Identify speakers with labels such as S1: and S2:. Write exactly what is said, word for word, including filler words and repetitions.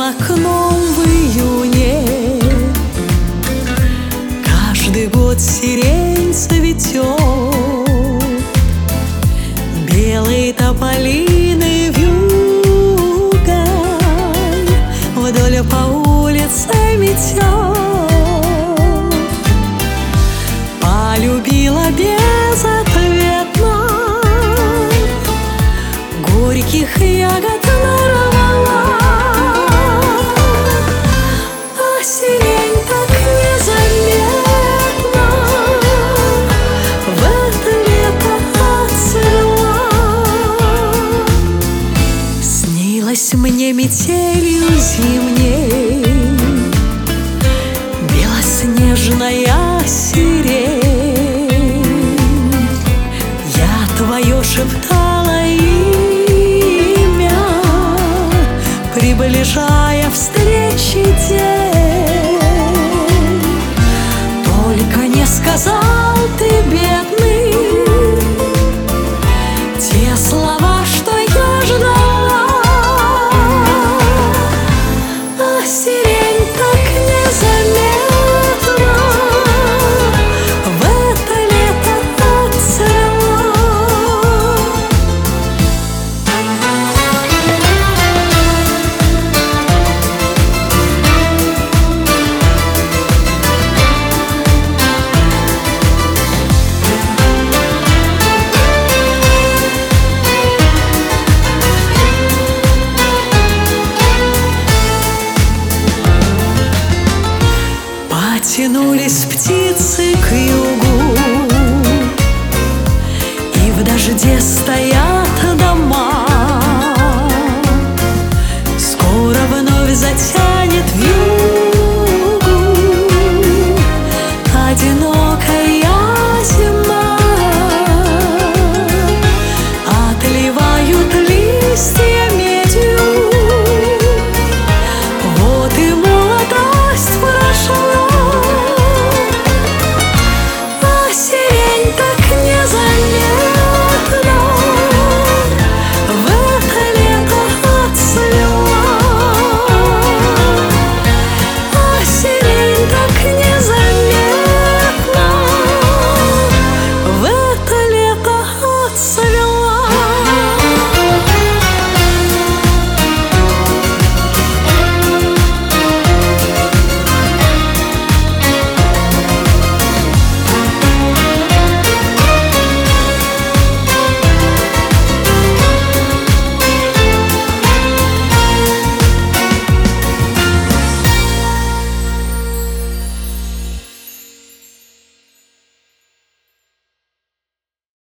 S1: За окном в июне каждый год сирень цветет, белые тополины вьюгой вдоль по улице метет. Полюбила безответно, горьких ягод нарвала, а сирень так незаметно в это лето отцвела. Снилась мне метелью зимней белоснежная сирень, я твое шептала имя, приближая встречи день. Только не сказала